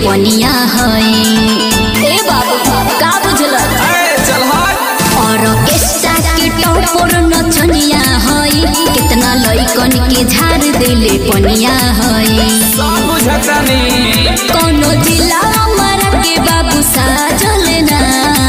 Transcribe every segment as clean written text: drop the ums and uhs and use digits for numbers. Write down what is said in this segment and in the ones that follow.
पनिया है ए बाबू का बुझल और केस्टा के टोपर नचनिया है कितना लइकन के झाड़ देले पनिया है कोनो जिला हमारा के बाबू साजल ना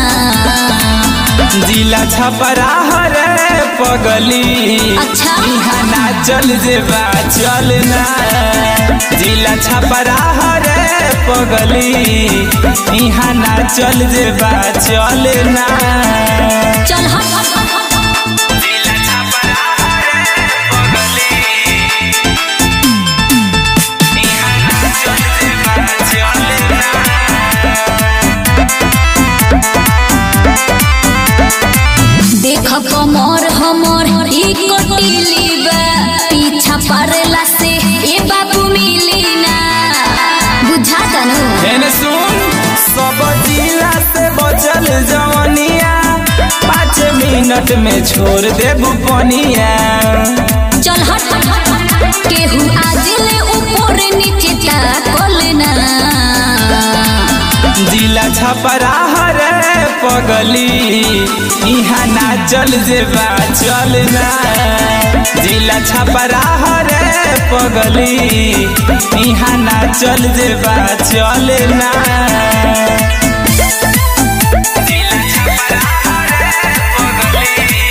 जिला छपरा हरे पगली अच्छा ना चल जेबा चलना जिला छपरा हरे पगली इहाँ ना चल जेबा चलना चल हट जिला छपरा हरे पगली इहाँ ना चल जेबा चलना देख कमर हमर ई कटिली बा पीछा पड़ला से ए बाबू मिली ना बुझा तनु एने सुन सब जिला से बचल जवनिया 5 मिनट में छोड़ देबू पनिया चल हट केहू आजिले ऊपर नीचे ताकल ना जिला छपरा हरे पगली इहाँ ना चल जेबा चलना जिला छपरा हरे पगली इहाँ ना चल जेबा चलना जिला छपरा हरे पगली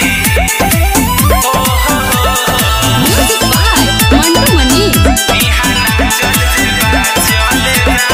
म्यूजिक बाय मंटू मनी इहाँ ना चल जेबा चलना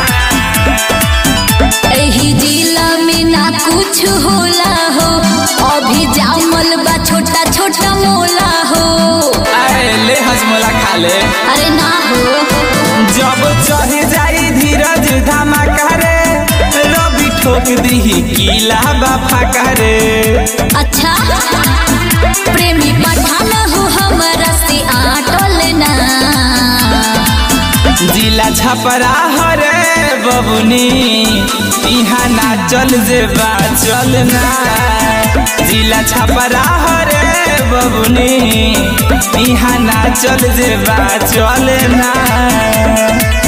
एही जिला में ना कुछ होला हो अभी जामल बा छोटा छोटा मोला हो अरे ले हजमोला खा ले अरे ना हो जब चढ़ जाई धीरज धमाका रे रवि ठोक दीही किला बाफा करे अच्छा प्रेमी पठान हो हमरा से आटल ना जिला छपरा हरे बबुनी इहाँ ना चल जेबा चलना जिला छपरा हरे बबुनी इहाँ ना चल जेबा चलना।